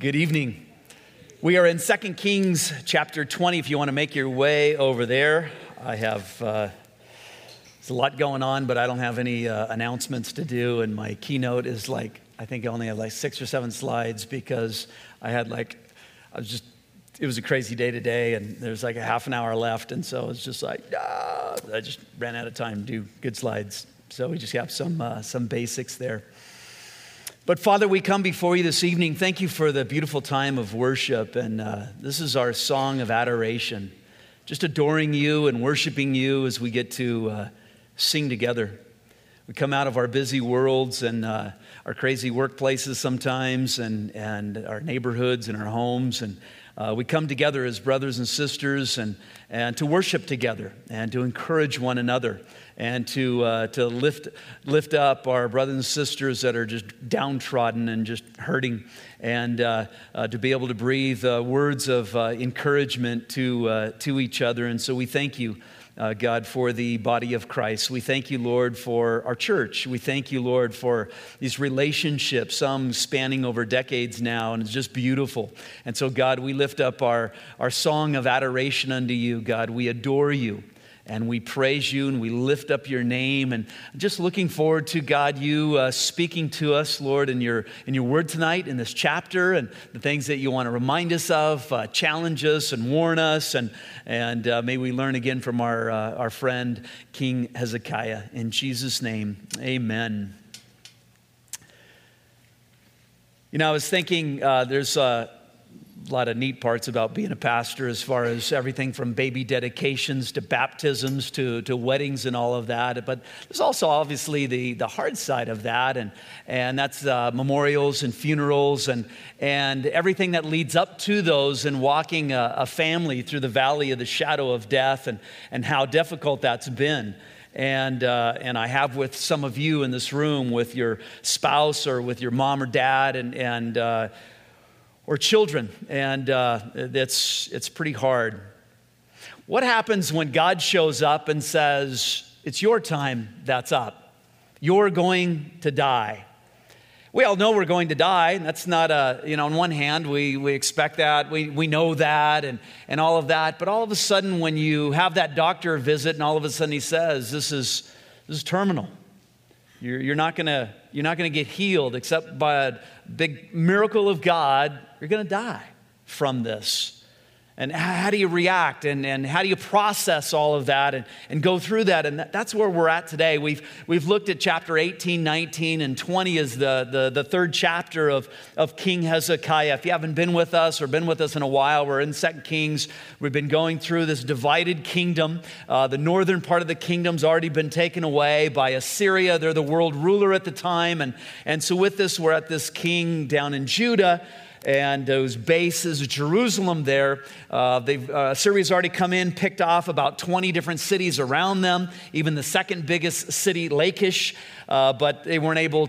Good evening. We are in 2 Kings chapter 20. If you want to make your way over there, I have there's a lot going on, but I don't have any announcements to do. And my keynote is I think I only have 6 or 7 slides because it was a crazy day today, and there's a half an hour left. And so it's just I just ran out of time to do good slides. So we just have some basics there. But Father, we come before you this evening. Thank you for the beautiful time of worship. And this is our song of adoration, just adoring you and worshiping you as we get to sing together. We come out of our busy worlds and our crazy workplaces sometimes and our neighborhoods and our homes. And we come together as brothers and sisters and to worship together and to encourage one another and to lift up our brothers and sisters that are just downtrodden and just hurting, and to be able to breathe words of encouragement to each other. And so we thank you, God, for the body of Christ. We thank you, Lord, for our church. We thank you, Lord, for these relationships, some spanning over decades now, and it's just beautiful. And so, God, we lift up our song of adoration unto you, God. We adore you, and we praise you, and we lift up your name. And just looking forward to, God, you speaking to us, Lord, in your word tonight, in this chapter, and the things that you want to remind us of, challenge us and warn us, and may we learn again from our friend, King Hezekiah. In Jesus' name, amen. You know, I was thinking there's a lot of neat parts about being a pastor, as far as everything from baby dedications to baptisms to weddings and all of that. But there's also obviously the hard side of that, and that's memorials and funerals and everything that leads up to those, and walking a family through the valley of the shadow of death, and how difficult that's been. And I have with some of you in this room, with your spouse or with your mom or dad or children, and it's pretty hard. What happens when God shows up and says, it's your time that's up? You're going to die. We all know we're going to die. That's not on one hand, we expect that, we know that and all of that, but all of a sudden when you have that doctor visit and all of a sudden he says, this is terminal. You're not gonna get healed except by a big miracle of God. You're going to die from this. And how do you react and how do you process all of that and go through that? And that's where we're at today. We've looked at chapter 18, 19, and 20 as the third chapter of King Hezekiah. If you haven't been with us or been with us in a while, we're in 2 Kings. We've been going through this divided kingdom. The northern part of the kingdom's already been taken away by Assyria. They're the world ruler at the time. And so with this, we're at this king down in Judah, and those bases, Jerusalem there. Assyria's already come in, picked off about 20 different cities around them, even the second biggest city, Lachish, but they weren't able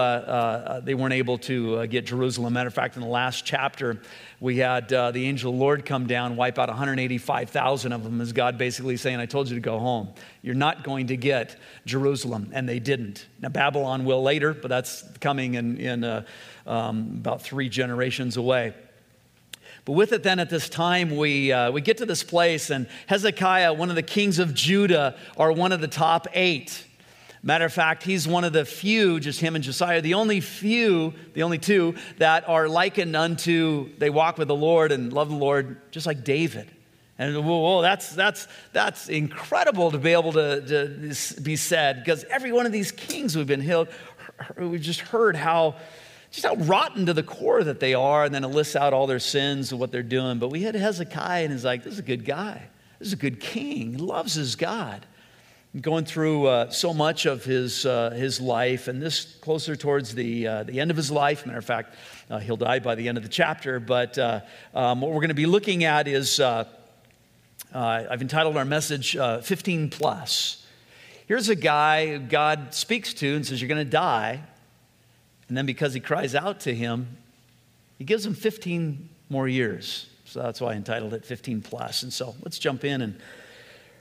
to get Jerusalem. Matter of fact, in the last chapter, we had the angel of the Lord come down, wipe out 185,000 of them, as God basically saying, I told you to go home. You're not going to get Jerusalem, and they didn't. Now, Babylon will later, but that's coming in about 3 generations away. But with it then at this time, we get to this place, and Hezekiah, one of the kings of Judah, are one of the top 8. Matter of fact, he's one of the few, just him and Josiah, the only 2 that are likened unto, they walk with the Lord and love the Lord, just like David. And whoa, that's incredible to be able to be said, because every one of these kings we've just heard how rotten to the core that they are, and then it lists out all their sins and what they're doing. But we had Hezekiah, and he's like, this is a good guy. This is a good king. He loves his God. Going through so much of his life, and this closer towards the end of his life. Matter of fact, he'll die by the end of the chapter. But what we're going to be looking at is, I've entitled our message, 15 plus. Here's a guy God speaks to and says, you're going to die. And then because he cries out to him, he gives him 15 more years. So that's why I entitled it 15 plus. And so let's jump in and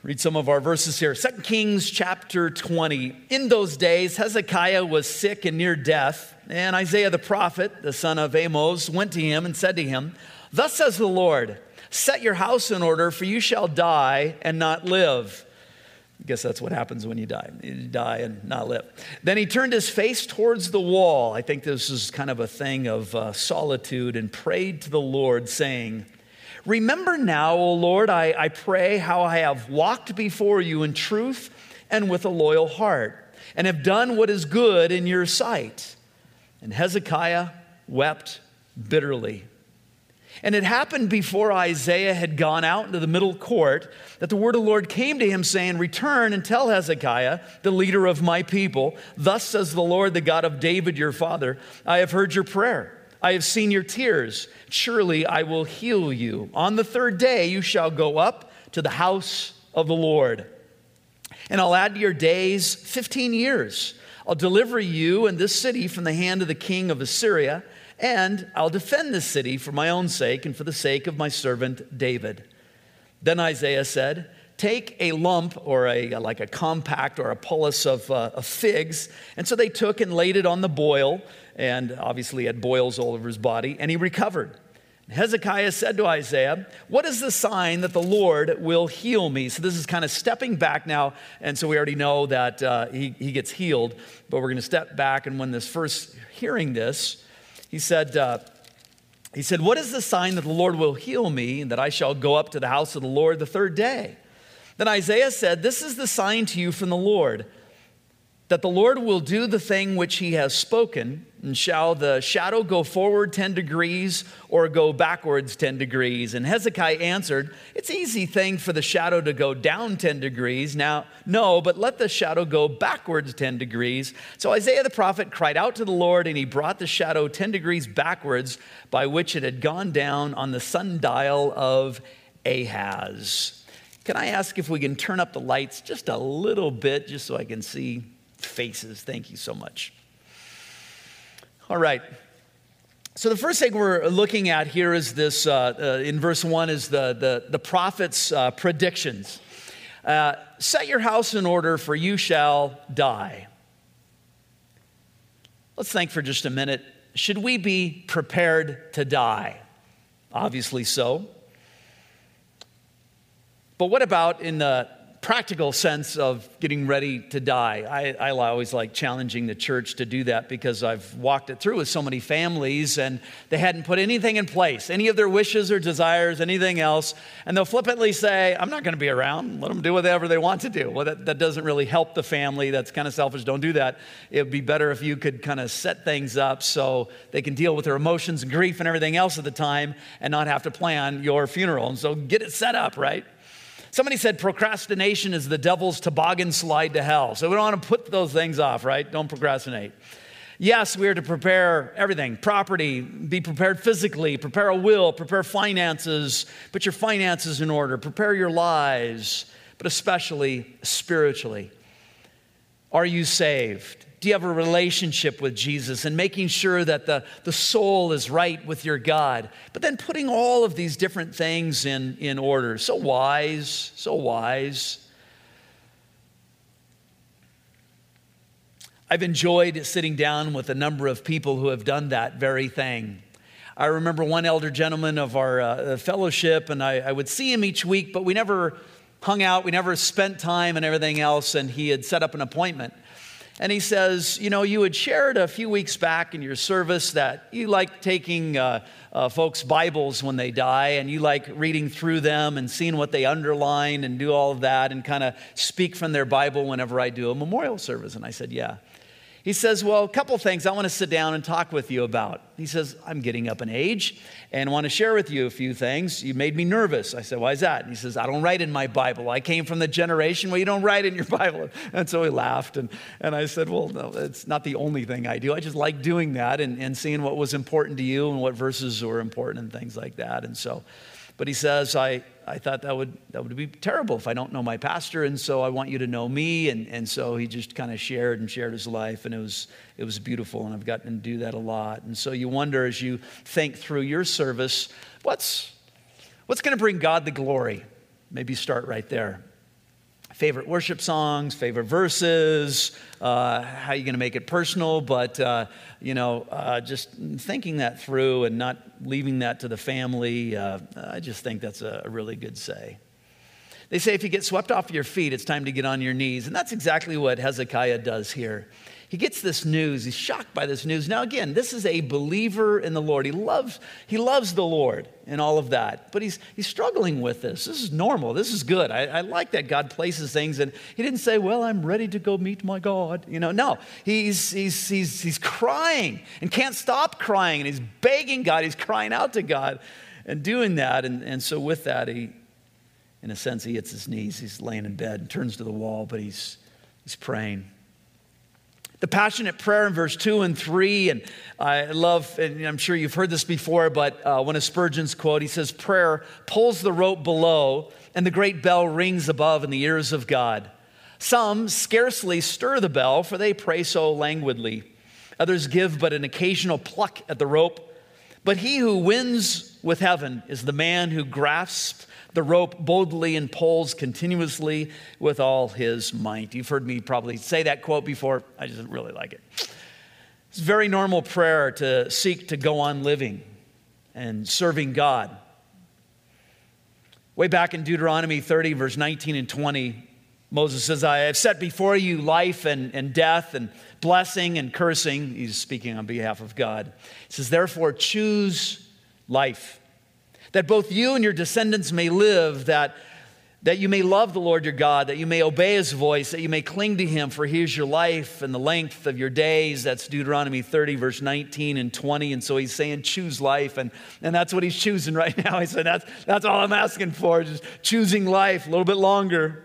Read some of our verses here. 2 Kings chapter 20. In those days, Hezekiah was sick and near death, and Isaiah the prophet, the son of Amos, went to him and said to him, "Thus says the Lord, set your house in order, for you shall die and not live." I guess that's what happens when you die. You die and not live. Then he turned his face towards the wall. I think this is kind of a thing of solitude, and prayed to the Lord, saying, "Remember now, O Lord, I pray, how I have walked before you in truth and with a loyal heart, and have done what is good in your sight." And Hezekiah wept bitterly. And it happened before Isaiah had gone out into the middle court that the word of the Lord came to him, saying, "Return and tell Hezekiah, the leader of my people, thus says the Lord, the God of David your father, I have heard your prayer. I have seen your tears. Surely I will heal you. On the third day you shall go up to the house of the Lord. And I'll add to your days 15 years. I'll deliver you and this city from the hand of the king of Assyria, and I'll defend this city for my own sake and for the sake of my servant David." Then Isaiah said, "Take a lump," or like a compact or a pullus of figs. And so they took and laid it on the boil, and obviously had boils all over his body, and he recovered. Hezekiah said to Isaiah, "What is the sign that the Lord will heal me?" So this is kind of stepping back now, and so we already know that he gets healed, but we're going to step back. And when this first hearing this, he said, "What is the sign that the Lord will heal me, and that I shall go up to the house of the Lord the third day?" Then Isaiah said, "This is the sign to you from the Lord, that the Lord will do the thing which he has spoken, and shall the shadow go forward 10 degrees or go backwards 10 degrees? And Hezekiah answered, "It's an easy thing for the shadow to go down 10 degrees. Now, no, but let the shadow go backwards 10 degrees. So Isaiah the prophet cried out to the Lord, and he brought the shadow 10 degrees backwards, by which it had gone down on the sundial of Ahaz. Can I ask if we can turn up the lights just a little bit, just so I can see faces? Thank you so much. All right. So the first thing we're looking at here is this, in verse 1, is the prophet's predictions. Set your house in order, for you shall die. Let's think for just a minute. Should we be prepared to die? Obviously so. But what about in the practical sense of getting ready to die? I always like challenging the church to do that, because I've walked it through with so many families, and they hadn't put anything in place, any of their wishes or desires, anything else, and they'll flippantly say, "I'm not going to be around. Let them do whatever they want to do." Well, that doesn't really help the family. That's kind of selfish. Don't do that. It would be better if you could kind of set things up so they can deal with their emotions and grief and everything else at the time, and not have to plan your funeral. And so get it set up, right? Somebody said procrastination is the devil's toboggan slide to hell. So we don't want to put those things off, right? Don't procrastinate. Yes, we are to prepare everything, property, be prepared physically, prepare a will, prepare finances, put your finances in order, prepare your lives, but especially spiritually. Are you saved? Do you have a relationship with Jesus, and making sure that the soul is right with your God? But then putting all of these different things in order. So wise, so wise. I've enjoyed sitting down with a number of people who have done that very thing. I remember one elder gentleman of our fellowship, and I would see him each week, but we never hung out, we never spent time and everything else, and he had set up an appointment. And he says, "You know, you had shared a few weeks back in your service that you like taking folks' Bibles when they die, and you like reading through them and seeing what they underline and do all of that, and kind of speak from their Bible whenever I do a memorial service." And I said, "Yeah." He says, "Well, a couple things I want to sit down and talk with you about." He says, "I'm getting up in age and want to share with you a few things. You made me nervous." I said, "Why is that?" And he says, "I don't write in my Bible. I came from the generation where you don't write in your Bible." And so he laughed. And I said, "Well, no, it's not the only thing I do. I just like doing that and seeing what was important to you and what verses were important and things like that." And so, but he says, I thought that would be terrible if I don't know my pastor, and so I want you to know me. And so he just kind of shared his life, and it was beautiful, and I've gotten to do that a lot. And so you wonder, as you think through your service, what's going to bring God the glory? Maybe start right there. favorite worship songs, favorite verses, how are you going to make it personal, but, just thinking that through and not leaving that to the family, I just think that's a really good say. They say if you get swept off your feet, it's time to get on your knees, and that's exactly what Hezekiah does here. He gets this news. He's shocked by this news. Now, again, this is a believer in the Lord. He loves the Lord and all of that. But he's struggling with this. This is normal. This is good. I like that God places things. And he didn't say, well, I'm ready to go meet my God. No, he's crying and can't stop crying. And he's begging God. He's crying out to God and doing that. And so with that, he, in a sense, he hits his knees. He's laying in bed and turns to the wall, but he's praying. The passionate prayer in verse 2 and 3, and I love, and I'm sure you've heard this before, but one of Spurgeon's quote, he says, prayer pulls the rope below and the great bell rings above in the ears of God. Some scarcely stir the bell, for they pray so languidly. Others give but an occasional pluck at the rope. But he who wins with heaven is the man who grasps the rope boldly and pulls continuously with all his might. You've heard me probably say that quote before. I just really like it. It's a very normal prayer to seek to go on living and serving God. Way back in Deuteronomy 30, verse 19 and 20, Moses says, I have set before you life and death and blessing and cursing. He's speaking on behalf of God. He says, therefore choose life, that both you and your descendants may live, that you may love the Lord your God, that you may obey his voice, that you may cling to him, for he is your life and the length of your days. That's Deuteronomy 30, verse 19 and 20. And so he's saying, choose life. And that's what he's choosing right now. He said, that's all I'm asking for, just choosing life a little bit longer.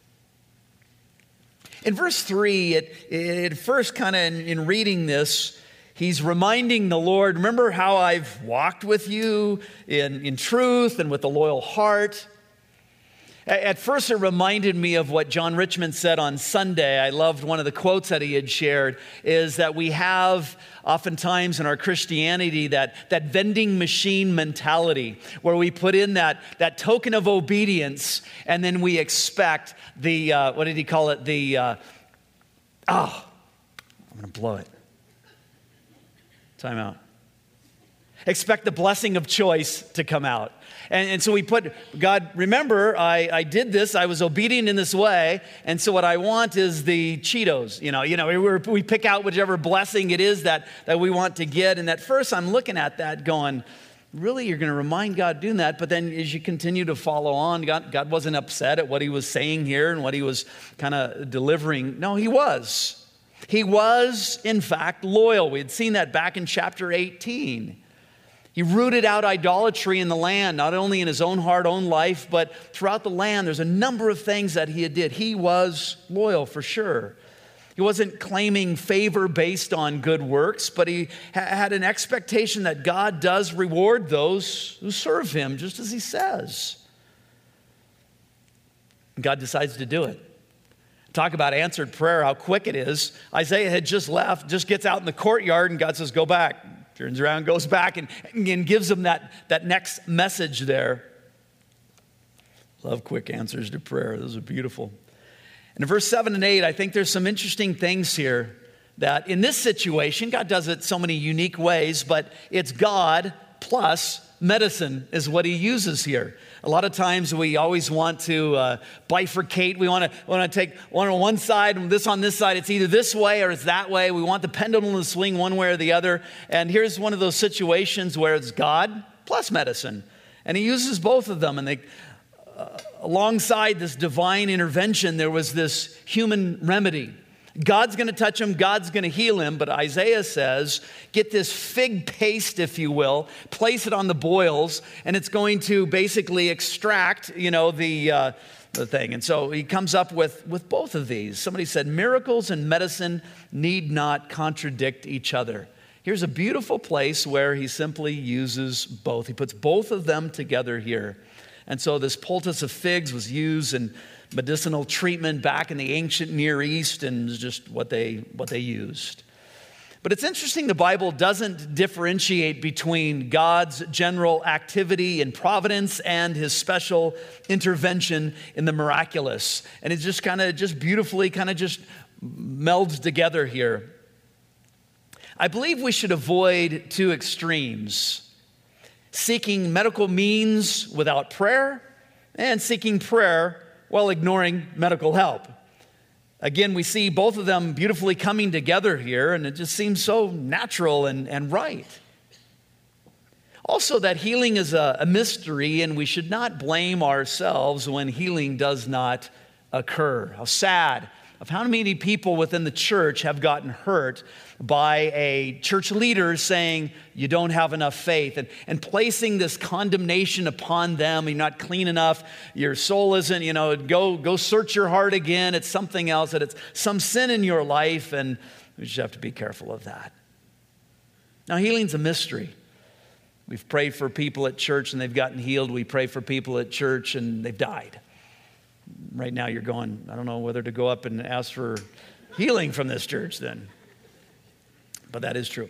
In verse 3, it first kind of in reading this, he's reminding the Lord, remember how I've walked with you in truth and with a loyal heart. At first, it reminded me of what John Richmond said on Sunday. I loved one of the quotes that he had shared, is that we have oftentimes in our Christianity that vending machine mentality where we put in that token of obedience and then we expect the, what did he call it? I'm going to blow it. Time out. Expect the blessing of choice to come out. And so we put, God, remember, I did this, I was obedient in this way, and so what I want is the Cheetos. We pick out whichever blessing it is that we want to get. And at first I'm looking at that going, really, you're going to remind God doing that? But then as you continue to follow on, God wasn't upset at what he was saying here and what he was kind of delivering. No, he was. He was, in fact, loyal. We had seen that back in chapter 18. He rooted out idolatry in the land, not only in his own heart, own life, but throughout the land. There's a number of things that he did. He was loyal for sure. He wasn't claiming favor based on good works, but he had an expectation that God does reward those who serve him, just as he says. And God decides to do it. Talk about answered prayer, how quick it is. Isaiah had just left, just gets out in the courtyard, and God says, go back. Turns around, goes back, and gives him that next message there. Love quick answers to prayer. Those are beautiful. And in verse 7 and 8, I think there's some interesting things here that in this situation, God does it so many unique ways, but it's God plus medicine is what he uses here. A lot of times we always want to bifurcate. We want to take one on one side and this on this side. It's either this way or it's that way. We want the pendulum to swing one way or the other. And here's one of those situations where it's God plus medicine. And he uses both of them. And alongside this divine intervention, there was this human remedy. God's going to touch him. God's going to heal him. But Isaiah says, get this fig paste, if you will, place it on the boils, and it's going to basically extract, the thing. And so he comes up with both of these. Somebody said, miracles and medicine need not contradict each other. Here's a beautiful place where he simply uses both. He puts both of them together here. And so this poultice of figs was used in medicinal treatment back in the ancient Near East, and just what they used. But it's interesting the Bible doesn't differentiate between God's general activity and providence and his special intervention in the miraculous. And it just beautifully melds together here. I believe we should avoid two extremes: seeking medical means without prayer and seeking prayer while ignoring medical help. Again, we see both of them beautifully coming together here, and it just seems so natural and right. Also, that healing is a mystery, and we should not blame ourselves when healing does not occur. How sad of how many people within the church have gotten hurt by a church leader saying, you don't have enough faith, and placing this condemnation upon them. You're not clean enough. Your soul isn't, go search your heart again. It's something else, that it's some sin in your life, and we just have to be careful of that. Now, healing's a mystery. We've prayed for people at church and they've gotten healed. We pray for people at church and they've died. Right now you're going, I don't know whether to go up and ask for healing from this church then. But that is true.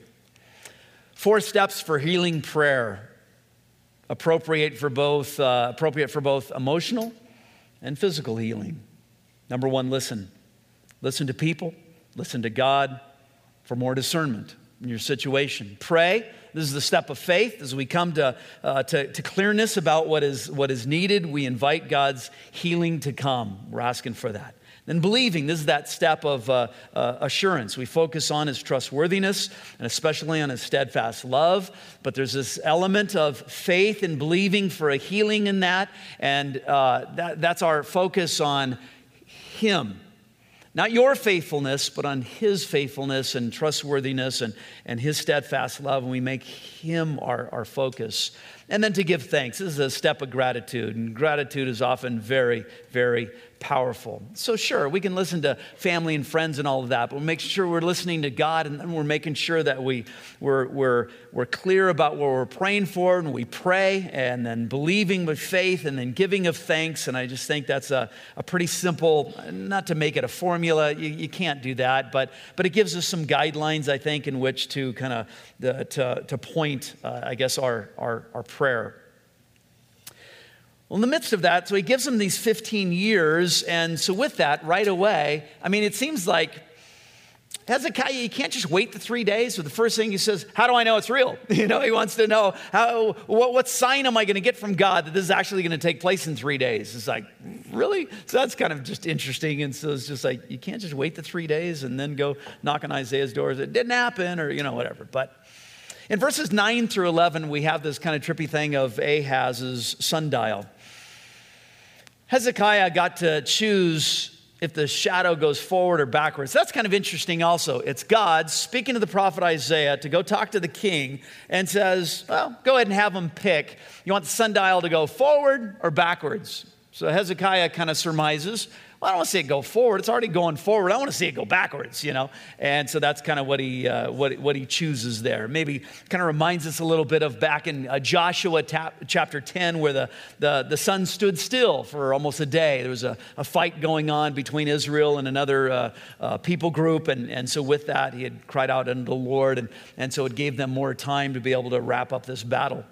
4 steps for healing prayer, appropriate for both emotional and physical healing. Number 1, listen. Listen to people, listen to God for more discernment in your situation. Pray. This is the step of faith. As we come to clearness about what is needed, we invite God's healing to come. We're asking for that. Then believing, this is that step of assurance. We focus on his trustworthiness and especially on his steadfast love. But there's this element of faith and believing for a healing in that. And that's our focus on him. Not your faithfulness, but on his faithfulness and trustworthiness and his steadfast love. And we make him our focus. And then to give thanks. This is a step of gratitude. And gratitude is often very, very powerful. So sure, we can listen to family and friends and all of that, but we'll make sure we're listening to God, and then we're making sure that we're clear about what we're praying for, and we pray, and then believing with faith, and then giving of thanks. And I just think that's a pretty simple, not to make it a formula, you can't do that, but it gives us some guidelines, I think, in which to kind of to point, I guess, our prayer. Well, in the midst of that, so he gives them these 15 years. And so with that, right away, I mean, it seems like Hezekiah, you can't just wait the 3 days. So the first thing he says, how do I know it's real? He wants to know, what sign am I going to get from God that this is actually going to take place in 3 days? It's like, really? So that's kind of just interesting. And so it's just like, you can't just wait the 3 days and then go knock on Isaiah's doors. It didn't happen, or, whatever. But in verses 9 through 11, we have this kind of trippy thing of Ahaz's sundial. Hezekiah got to choose if the shadow goes forward or backwards. That's kind of interesting also. It's God speaking to the prophet Isaiah to go talk to the king and says, well, go ahead and have him pick. You want the sundial to go forward or backwards? So Hezekiah kind of surmises, well, I don't want to see it go forward. It's already going forward. I want to see it go backwards, And so that's kind of what he chooses there. Maybe kind of reminds us a little bit of back in Joshua chapter 10, where the sun stood still for almost a day. There was a fight going on between Israel and another people group. And so with that, he had cried out unto the Lord. And so it gave them more time to be able to wrap up this battle.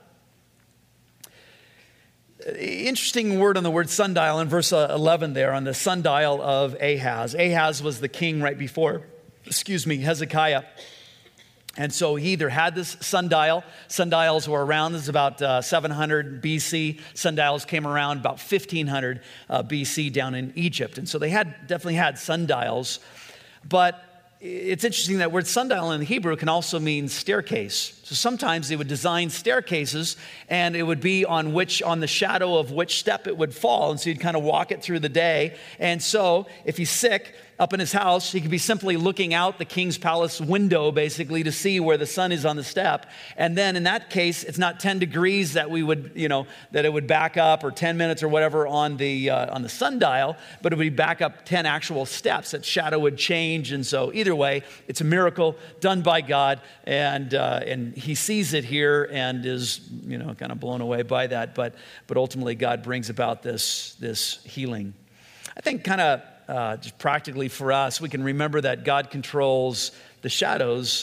Interesting word on the word sundial in verse 11 there, on the sundial of Ahaz. Ahaz was the king right before, Hezekiah. And so he either had this sundial. Sundials were around, this is about 700 BC. Sundials came around about 1500 BC down in Egypt. And so they definitely had sundials. But it's interesting that word sundial in the Hebrew can also mean staircase. So sometimes they would design staircases, and it would be on the shadow of which step it would fall. And so you'd kind of walk it through the day. And so if he's sick up in his house, he could be simply looking out the king's palace window, basically, to see where the sun is on the step. And then in that case, it's not 10 degrees that we would, that it would back up, or 10 minutes or whatever on the sundial, but it would be back up 10 actual steps. That shadow would change. And so either way, it's a miracle done by God. And he sees it here and is, kind of blown away by that. But ultimately, God brings about this healing. I think kind of just practically for us, we can remember that God controls the shadows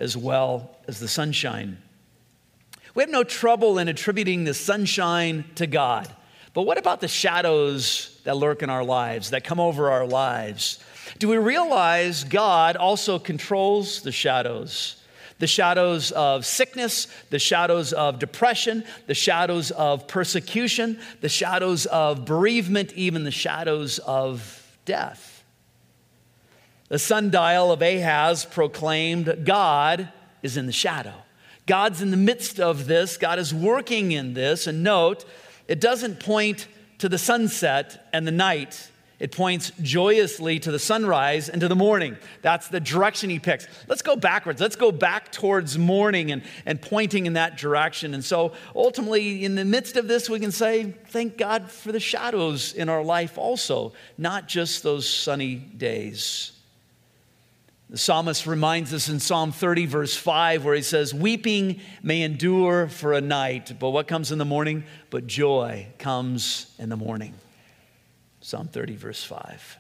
as well as the sunshine. We have no trouble in attributing the sunshine to God. But what about the shadows that lurk in our lives, that come over our lives? Do we realize God also controls the shadows? The shadows of sickness, the shadows of depression, the shadows of persecution, the shadows of bereavement, even the shadows of death. The sundial of Ahaz proclaimed, God is in the shadow. God's in the midst of this. God is working in this. And note, it doesn't point to the sunset and the night. It points joyously to the sunrise and to the morning. That's the direction he picks. Let's go backwards. Let's go back towards morning and pointing in that direction. And so ultimately, in the midst of this, we can say, thank God for the shadows in our life also, not just those sunny days. The psalmist reminds us in Psalm 30, verse 5, where he says, weeping may endure for a night, but what comes in the morning? But joy comes in the morning. Psalm 30, verse 5.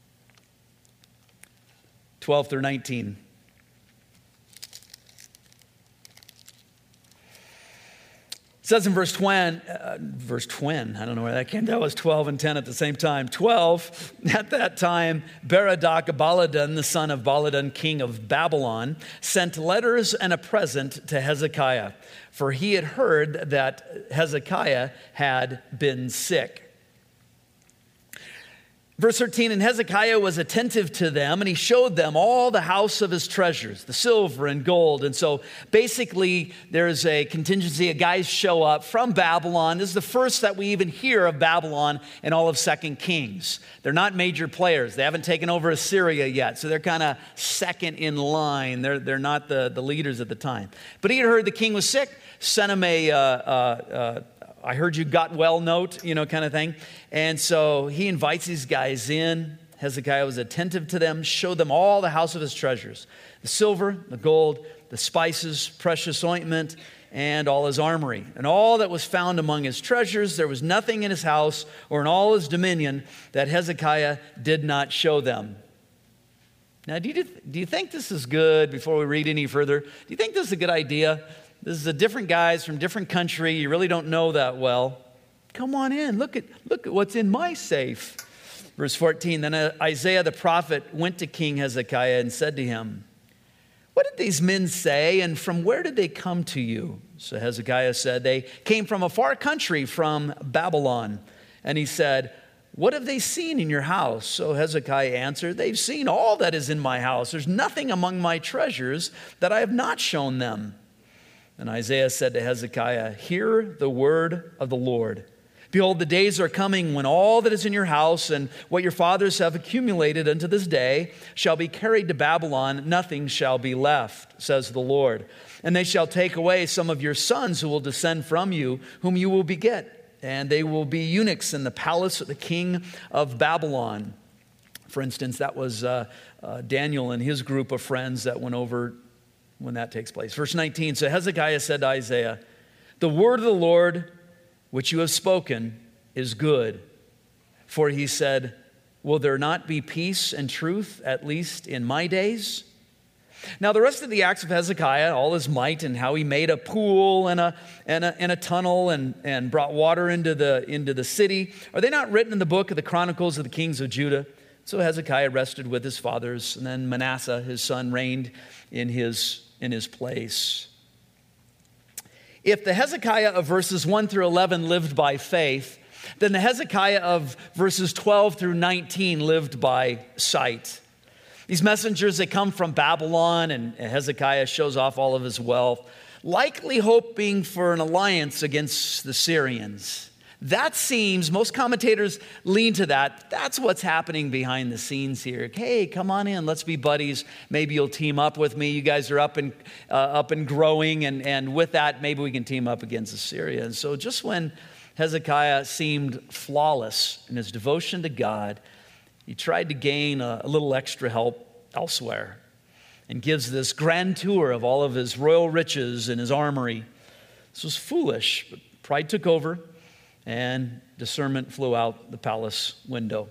12 through 19. It says in verse 20, I don't know where that came. That was 12 and 10 at the same time. 12, at that time, Berodach-Baladan, the son of Baladan, king of Babylon, sent letters and a present to Hezekiah, for he had heard that Hezekiah had been sick. Verse 13, and Hezekiah was attentive to them, and he showed them all the house of his treasures, the silver and gold. And so basically, there's a contingency of guys show up from Babylon. This is the first that we even hear of Babylon in all of 2 Kings. They're not major players. They haven't taken over Assyria yet, so they're kind of second in line. They're not the leaders at the time. But he had heard the king was sick, sent him I heard you got well note, kind of thing. And so he invites these guys in. Hezekiah was attentive to them, showed them all the house of his treasures, the silver, the gold, the spices, precious ointment, and all his armory. And all that was found among his treasures, there was nothing in his house or in all his dominion that Hezekiah did not show them. Now, do you think this is good before we read any further? Do you think this is a good idea? This is a different guys from different country. You really don't know that well. Come on in. Look at what's in my safe. Verse 14, then Isaiah the prophet went to King Hezekiah and said to him, what did these men say, and from where did they come to you? So Hezekiah said, they came from a far country, from Babylon. And he said, what have they seen in your house? So Hezekiah answered, they've seen all that is in my house. There's nothing among my treasures that I have not shown them. And Isaiah said to Hezekiah, hear the word of the Lord. Behold, the days are coming when all that is in your house and what your fathers have accumulated unto this day shall be carried to Babylon. Nothing shall be left, says the Lord. And they shall take away some of your sons who will descend from you, whom you will beget. And they will be eunuchs in the palace of the king of Babylon. For instance, that was Daniel and his group of friends that went over when that takes place. Verse 19, so Hezekiah said to Isaiah, the word of the Lord which you have spoken is good. For he said, will there not be peace and truth, at least in my days? Now the rest of the acts of Hezekiah, all his might, and how he made a pool and a tunnel and brought water into the city, are they not written in the book of the Chronicles of the Kings of Judah? So Hezekiah rested with his fathers, and then Manasseh, his son, reigned in his place. If the Hezekiah of verses 1 through 11 lived by faith, then the Hezekiah of verses 12 through 19 lived by sight. These messengers, they come from Babylon, and Hezekiah shows off all of his wealth, likely hoping for an alliance against the Syrians. That seems, most commentators lean to that. That's what's happening behind the scenes here. Hey, come on in. Let's be buddies. Maybe you'll team up with me. You guys are up and growing. And with that, maybe we can team up against Assyria. And so just when Hezekiah seemed flawless in his devotion to God, he tried to gain a little extra help elsewhere and gives this grand tour of all of his royal riches and his armory. This was foolish, but pride took over. And discernment flew out the palace window.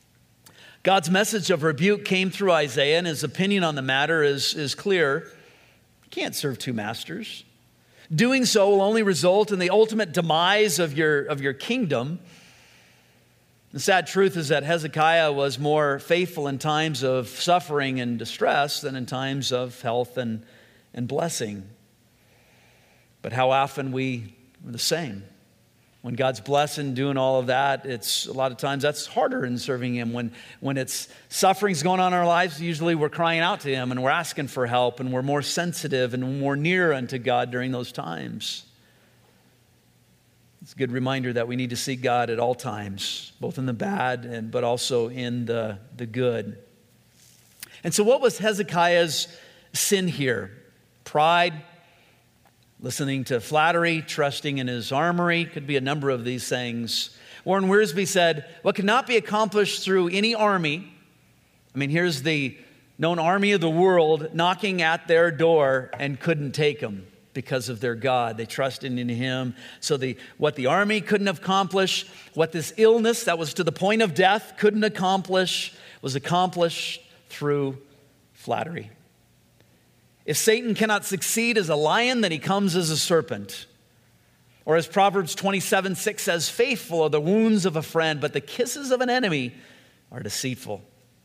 God's message of rebuke came through Isaiah, and his opinion on the matter is clear. You can't serve two masters. Doing so will only result in the ultimate demise of your kingdom. The sad truth is that Hezekiah was more faithful in times of suffering and distress than in times of health and blessing. But how often we are the same. When God's blessing, doing all of that, it's a lot of times that's harder in serving Him. When it's suffering's going on in our lives, usually we're crying out to Him and we're asking for help and we're more sensitive and more near unto God during those times. It's a good reminder that we need to seek God at all times, both in the bad but also in the good. And so what was Hezekiah's sin here? Pride, listening to flattery, trusting in his armory. Could be a number of these things. Warren Wiersbe said, what cannot be accomplished through any army. I mean, here's the known army of the world knocking at their door and couldn't take them because of their God. They trusted in Him. So what the army couldn't accomplish, what this illness that was to the point of death couldn't accomplish, was accomplished through flattery. If Satan cannot succeed as a lion, then he comes as a serpent. Or as Proverbs 27:6 says, faithful are the wounds of a friend, but the kisses of an enemy are deceitful.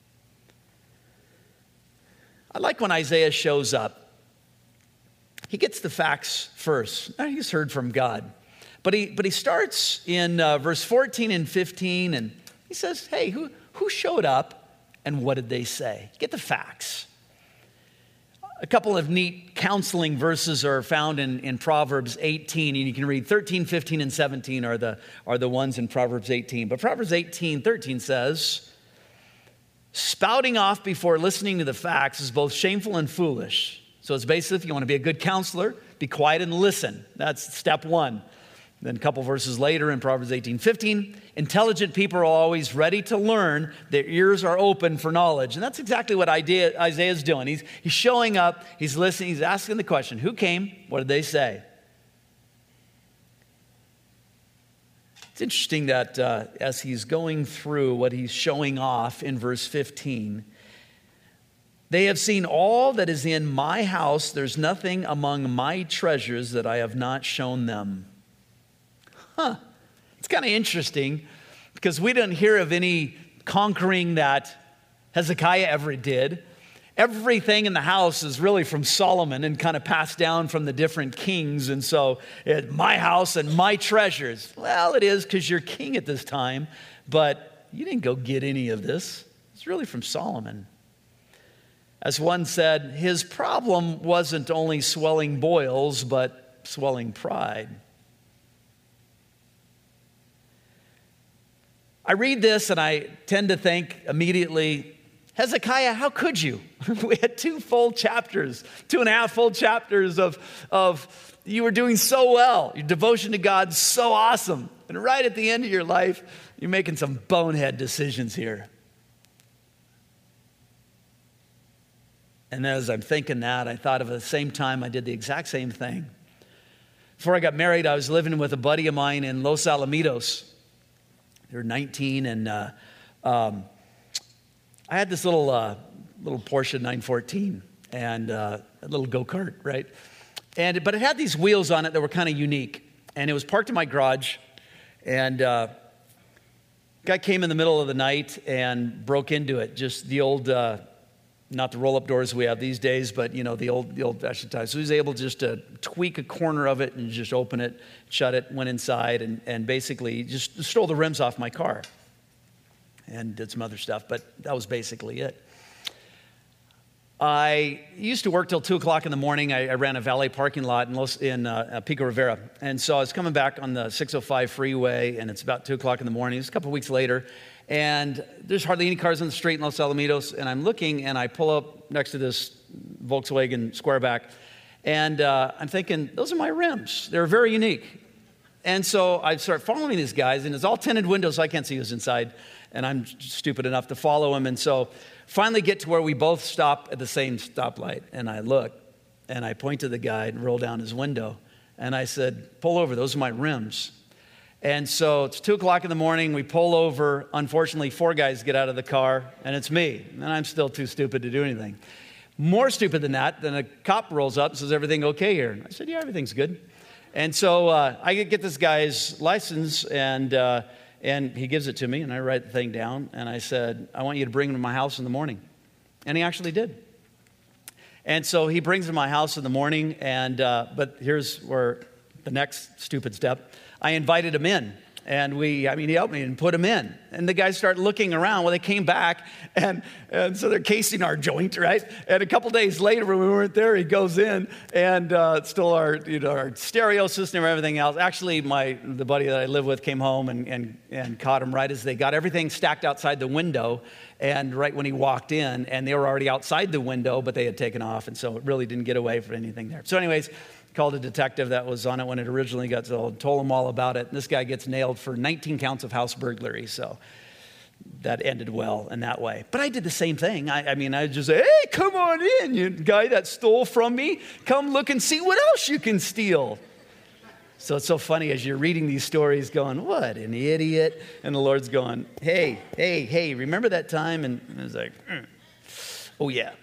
I like when Isaiah shows up. He gets the facts first. He's heard from God. But he starts in verse 14 and 15, and he says, hey, who showed up and what did they say? Get the facts. A couple of neat counseling verses are found in Proverbs 18, and you can read 13, 15, and 17 are the ones in Proverbs 18. But Proverbs 18:13 says, spouting off before listening to the facts is both shameful and foolish. So it's basically, if you want to be a good counselor, be quiet and listen. That's step one. Then a couple verses later in Proverbs 18:15, intelligent people are always ready to learn. Their ears are open for knowledge. And that's exactly what Isaiah's doing. He's showing up, he's listening, he's asking the question, who came? What did they say? It's interesting that as he's going through what he's showing off in verse 15, they have seen all that is in my house. There's nothing among my treasures that I have not shown them. It's kind of interesting because we didn't hear of any conquering that Hezekiah ever did. Everything in the house is really from Solomon and kind of passed down from the different kings. And so my house and my treasures. Well, it is because you're king at this time, but you didn't go get any of this. It's really from Solomon. As one said, his problem wasn't only swelling boils, but swelling pride. I read this and I tend to think immediately, Hezekiah, how could you? We had 2 full chapters, 2.5 full chapters of you were doing so well. Your devotion to God's so awesome. And right at the end of your life, you're making some bonehead decisions here. And as I'm thinking that, I thought of the same time I did the exact same thing. Before I got married, I was living with a buddy of mine in Los Alamitos. They were 19, and I had this little Porsche 914 and a little go-kart, right? But it had these wheels on it that were kind of unique. And it was parked in my garage, and guy came in the middle of the night and broke into it. Just the old, not the roll-up doors we have these days, but the old-fashioned type. So he was able just to tweak a corner of it and just open it, shut it, went inside, and basically just stole the rims off my car and did some other stuff, but that was basically it. I used to work till 2 o'clock in the morning. I ran a valet parking lot in Pico Rivera. And so I was coming back on the 605 freeway, and it's about 2 o'clock in the morning. It's a couple of weeks later, and there's hardly any cars on the street in Los Alamitos. And I'm looking, and I pull up next to this Volkswagen Squareback, and I'm thinking, those are my rims. They're very unique. And so I start following these guys, and it's all tinted windows, so I can't see who's inside. And I'm stupid enough to follow him. And so finally get to where we both stop at the same stoplight. And I look, and I point to the guy and roll down his window. And I said, pull over, those are my rims. And so it's 2 o'clock in the morning, we pull over. Unfortunately, 4 guys get out of the car, and it's me. And I'm still too stupid to do anything. More stupid than that, then a cop rolls up and says, everything okay here? I said, yeah, everything's good. And so I get this guy's license, and he gives it to me, and I write the thing down, and I said, I want you to bring him to my house in the morning. And he actually did. And so he brings him to my house in the morning, but here's where the next stupid step. I invited him in. And he helped me and put him in. And the guys started looking around. Well, they came back, and so they're casing our joint, right? And a couple days later, when we weren't there, he goes in, and still our stereo system and everything else. Actually, the buddy that I live with came home and caught him right as they got everything stacked outside the window. And right when he walked in, and they were already outside the window, but they had taken off, and so it really didn't get away from anything there. So anyways, called a detective that was on it when it originally got sold, told him all about it. And this guy gets nailed for 19 counts of house burglary. So that ended well in that way. But I did the same thing. I just say, hey, come on in, you guy that stole from me. Come look and see what else you can steal. So it's so funny as you're reading these stories going, what an idiot. And the Lord's going, hey, remember that time? And I was like, oh yeah.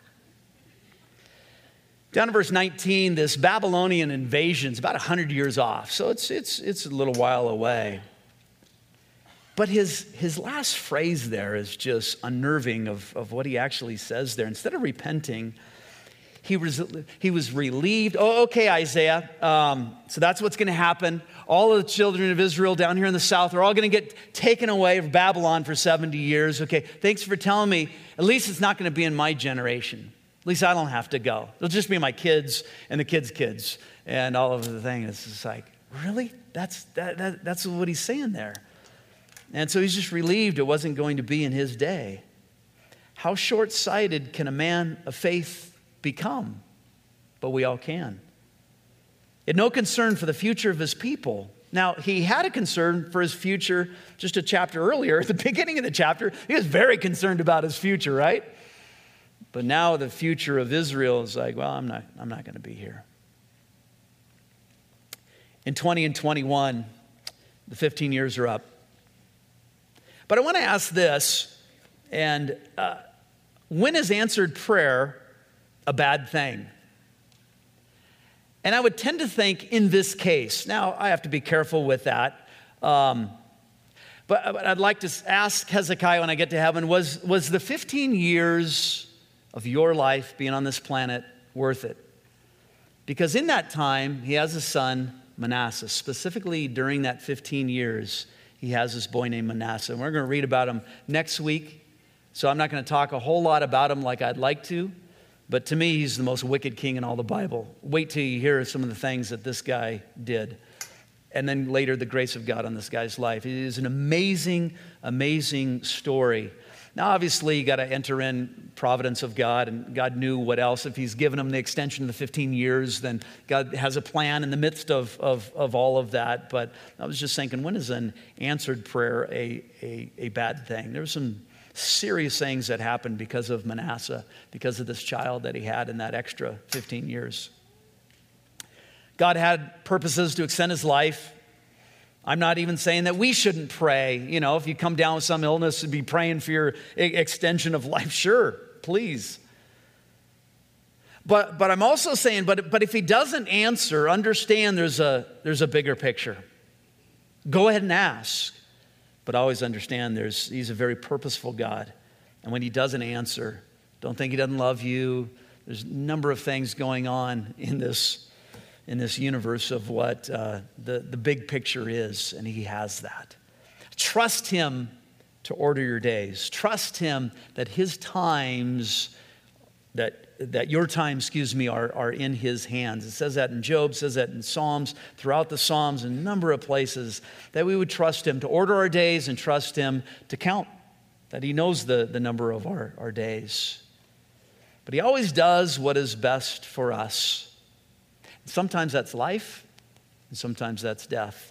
Down to verse 19, this Babylonian invasion is about 100 years off, so it's a little while away. But his last phrase there is just unnerving of what he actually says there. Instead of repenting, he was relieved. Oh, okay, Isaiah, so that's what's going to happen. All of the children of Israel down here in the south are all going to get taken away of Babylon for 70 years. Okay, thanks for telling me. At least it's not going to be in my generation. At least I don't have to go. It'll just be my kids and the kids' kids and all of the thing. It's just like, really? That's what he's saying there. And so he's just relieved it wasn't going to be in his day. How short-sighted can a man of faith become? But we all can. He had no concern for the future of his people. Now, he had a concern for his future just a chapter earlier. At the beginning of the chapter, he was very concerned about his future, right? But now the future of Israel is like, well, I'm not going to be here. In 20 and 21, the 15 years are up. But I want to ask this, and when is answered prayer a bad thing? And I would tend to think in this case, now I have to be careful with that, but I'd like to ask Hezekiah when I get to heaven, was the 15 years of your life being on this planet worth it? Because in that time, he has a son, Manasseh. Specifically during that 15 years, he has this boy named Manasseh. And we're going to read about him next week. So I'm not going to talk a whole lot about him like I'd like to. But to me, he's the most wicked king in all the Bible. Wait till you hear some of the things that this guy did. And then later, the grace of God on this guy's life. It is an amazing, amazing story. Now, obviously, you got to enter in providence of God, and God knew what else. If he's given him the extension of the 15 years, then God has a plan in the midst of all of that. But I was just thinking, when is an answered prayer a bad thing? There were some serious things that happened because of Manasseh, because of this child that he had in that extra 15 years. God had purposes to extend his life. I'm not even saying that we shouldn't pray. You know, if you come down with some illness and be praying for your extension of life, sure, please. But I'm also saying, but if he doesn't answer, understand there's a bigger picture. Go ahead and ask, but always understand he's a very purposeful God. And when he doesn't answer, don't think he doesn't love you. There's a number of things going on in this universe of what the big picture is, and he has that. Trust him to order your days. Trust him that his times, that your times, are in his hands. It says that in Job, says that in Psalms, throughout the Psalms, in a number of places, that we would trust him to order our days and trust him to count, that he knows the number of our days. But he always does what is best for us. Sometimes that's life, and sometimes that's death.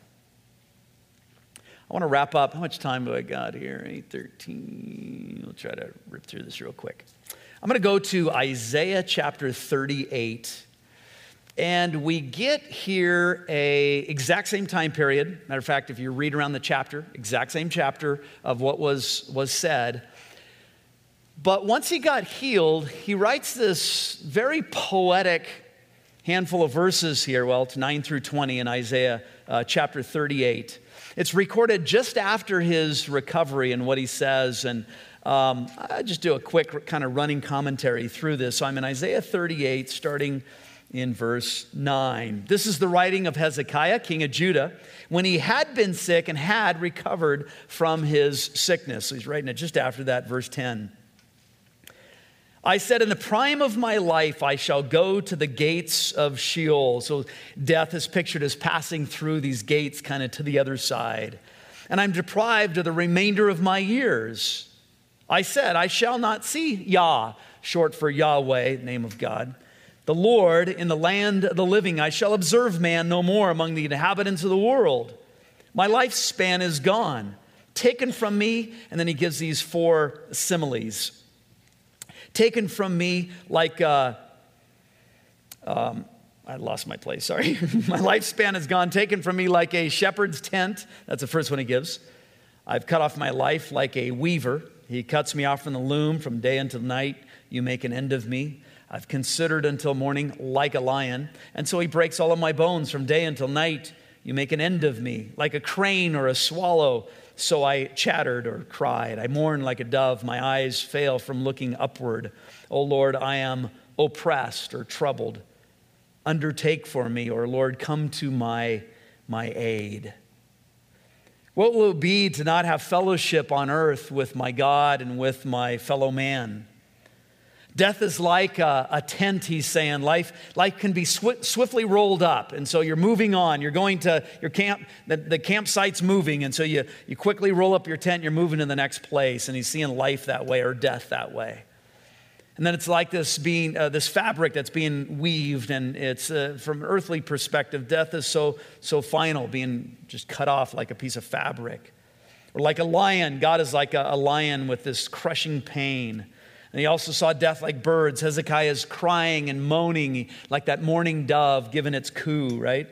I want to wrap up. How much time do I got here? 8:13. We'll try to rip through this real quick. I'm going to go to Isaiah chapter 38. And we get here a exact same time period. Matter of fact, if you read around the chapter, exact same chapter of what was said. But once he got healed, he writes this very poetic handful of verses here. Well, it's 9 through 20 in Isaiah chapter 38. It's recorded just after his recovery and what he says. And I just do a quick kind of running commentary through this. So I'm in Isaiah 38, starting in verse 9. This is the writing of Hezekiah, king of Judah, when he had been sick and had recovered from his sickness. So he's writing it just after that, verse 10. I said, in the prime of my life, I shall go to the gates of Sheol. So death is pictured as passing through these gates kind of to the other side. And I'm deprived of the remainder of my years. I said, I shall not see Yah, short for Yahweh, name of God, the Lord in the land of the living. I shall observe man no more among the inhabitants of the world. My lifespan is gone, taken from me. And then he gives these 4 similes. Taken from me like, I lost my place, sorry. My lifespan is gone, taken from me like a shepherd's tent. That's the first one he gives. I've cut off my life like a weaver. He cuts me off from the loom, from day until night. You make an end of me. I've considered until morning like a lion. And so he breaks all of my bones from day until night. You make an end of me like a crane or a swallow. So I chattered or cried. I mourned like a dove. My eyes fail from looking upward. O Lord, I am oppressed or troubled. Undertake for me, or Lord, come to my aid. What will it be to not have fellowship on earth with my God and with my fellow man? Death is like a tent, he's saying. Life can be swiftly rolled up. And so you're moving on. You're going to your camp. The campsite's moving. And so you quickly roll up your tent. You're moving to the next place. And he's seeing life that way or death that way. And then it's like this fabric that's being weaved. And it's from an earthly perspective, death is so final, being just cut off like a piece of fabric. Or like a lion. God is like a lion with this crushing pain. And he also saw death like birds. Hezekiah is crying and moaning like that mourning dove giving its coo, right?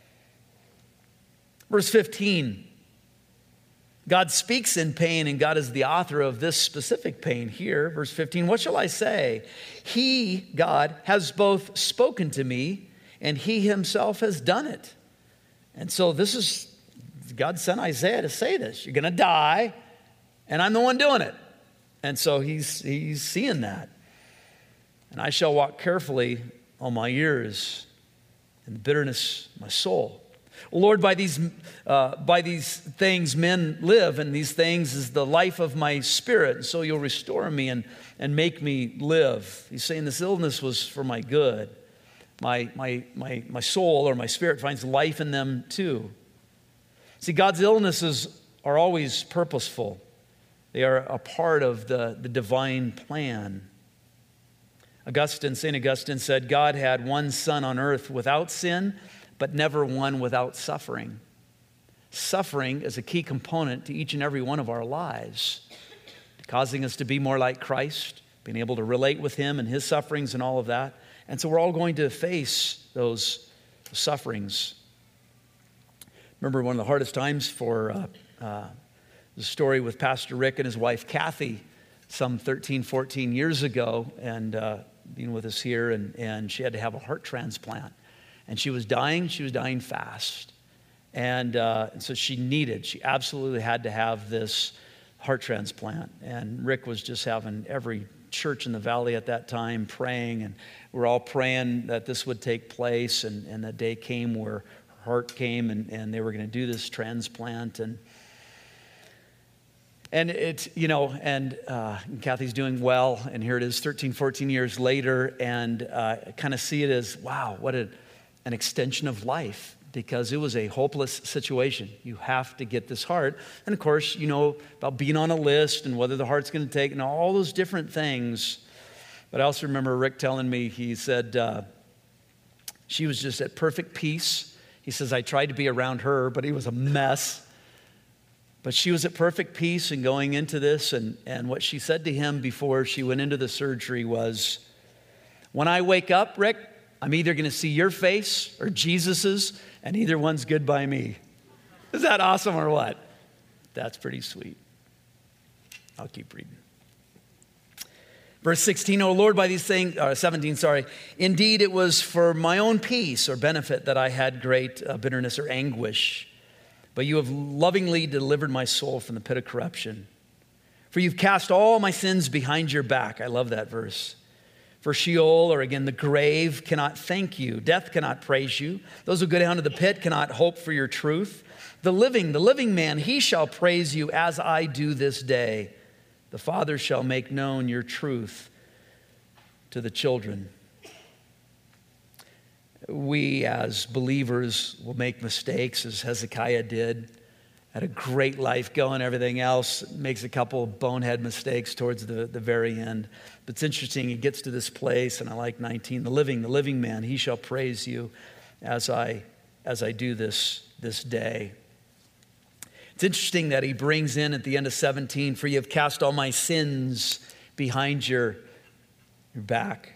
Verse 15. God speaks in pain, and God is the author of this specific pain here. Verse 15, what shall I say? He, God, has both spoken to me, and he himself has done it. And so God sent Isaiah to say this. You're going to die, and I'm the one doing it. And so he's seeing that. And I shall walk carefully all my years in the bitterness of my soul. Lord, by these things men live, and these things is the life of my spirit. And so you'll restore me and make me live. He's saying this illness was for my good. My soul or my spirit finds life in them too. See, God's illnesses are always purposeful. They are a part of the divine plan. St. Augustine said, God had one son on earth without sin, but never one without suffering. Suffering is a key component to each and every one of our lives, causing us to be more like Christ, being able to relate with him and his sufferings and all of that. And so we're all going to face those sufferings. Remember one of the hardest times for the story with Pastor Rick and his wife Kathy some 13, 14 years ago, and being with us here, and she had to have a heart transplant. And she was dying fast. And so she absolutely had to have this heart transplant. And Rick was just having every church in the valley at that time praying, and we're all praying that this would take place. And the day came where her heart came, and they were going to do this transplant. And it's, and Kathy's doing well, and here it is 13, 14 years later, and kind of see it as, wow, what an extension of life, because it was a hopeless situation. You have to get this heart. And of course, about being on a list and whether the heart's going to take, and all those different things. But I also remember Rick telling me, he said, she was just at perfect peace. He says, I tried to be around her, but it was a mess. But she was at perfect peace and going into this, and what she said to him before she went into the surgery was, when I wake up, Rick, I'm either going to see your face or Jesus's, and either one's good by me. Is that awesome or what? That's pretty sweet. I'll keep reading. Verse 16, O Lord, by these things, 17, sorry. Indeed, it was for my own peace or benefit that I had great bitterness or anguish. But you have lovingly delivered my soul from the pit of corruption. For you've cast all my sins behind your back. I love that verse. For Sheol, or again, the grave, cannot thank you. Death cannot praise you. Those who go down to the pit cannot hope for your truth. The living man, he shall praise you as I do this day. The Father shall make known your truth to the children. We as believers will make mistakes, as Hezekiah did. Had a great life going, everything else. Makes a couple of bonehead mistakes towards the very end. But it's interesting, he gets to this place, and I like 19. The living man, he shall praise you as I do this day. It's interesting that he brings in at the end of 17, for you have cast all my sins behind your back.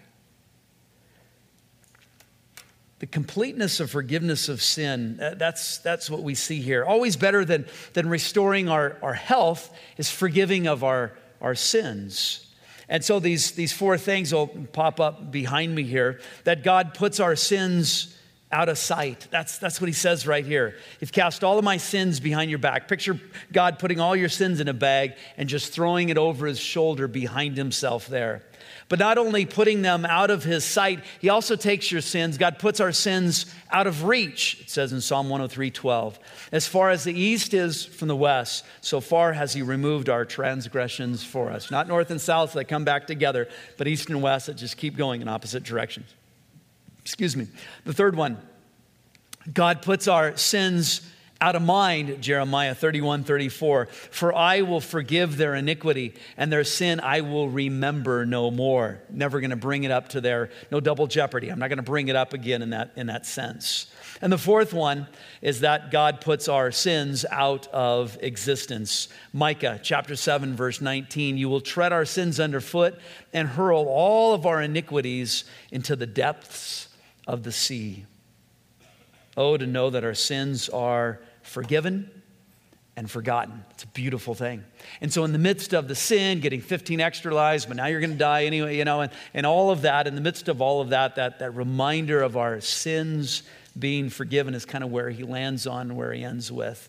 The completeness of forgiveness of sin, that's what we see here. Always better than restoring our health is forgiving of our sins. And so these four things will pop up behind me here, that God puts our sins out of sight. That's what he says right here. You've cast all of my sins behind your back. Picture God putting all your sins in a bag and just throwing it over his shoulder behind himself there. But not only putting them out of his sight, he also takes your sins. God puts our sins out of reach. It says in Psalm 103:12, as far as the east is from the west, so far has he removed our transgressions for us. Not north and south that come back together, but east and west that just keep going in opposite directions. Excuse me. The third one, God puts our sins out of mind, Jeremiah 31:34. For I will forgive their iniquity, and their sin I will remember no more. Never going to bring it up to no double jeopardy. I'm not going to bring it up again in that sense. And the fourth one is that God puts our sins out of existence. Micah chapter 7, verse 19, you will tread our sins underfoot and hurl all of our iniquities into the depths of the sea. Oh, to know that our sins are forgiven and forgotten. It's a beautiful thing. And so in the midst of the sin, getting 15 extra lives, but now you're going to die anyway, and all of that, in the midst of all of that reminder of our sins being forgiven is kind of where he lands on, where he ends with.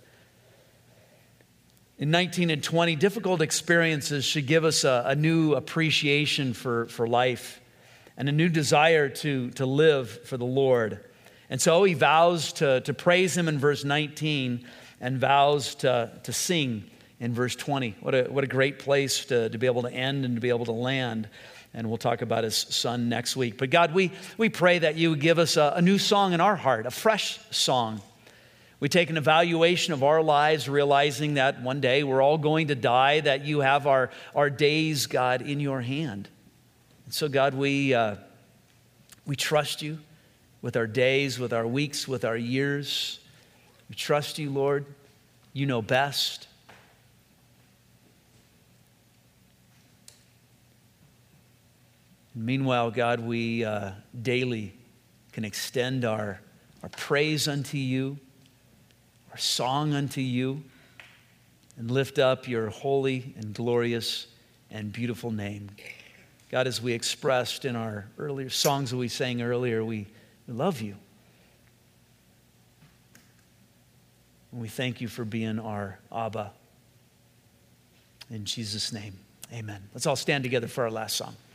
In 19 and 20, difficult experiences should give us a new appreciation for life and a new desire to live for the Lord. And so he vows to praise him in verse 19 and vows to sing in verse 20. What a great place to be able to end and to be able to land. And we'll talk about his son next week. But God, we pray that you would give us a new song in our heart, a fresh song. We take an evaluation of our lives, realizing that one day we're all going to die, that you have our days, God, in your hand. And so, God, we trust you with our days, with our weeks, with our years. We trust you, Lord. You know best. Meanwhile, God, we daily can extend our praise unto you, our song unto you, and lift up your holy and glorious and beautiful name. God, as we expressed in our earlier songs that we sang earlier, we love you. And we thank you for being our Abba. In Jesus' name, amen. Let's all stand together for our last song.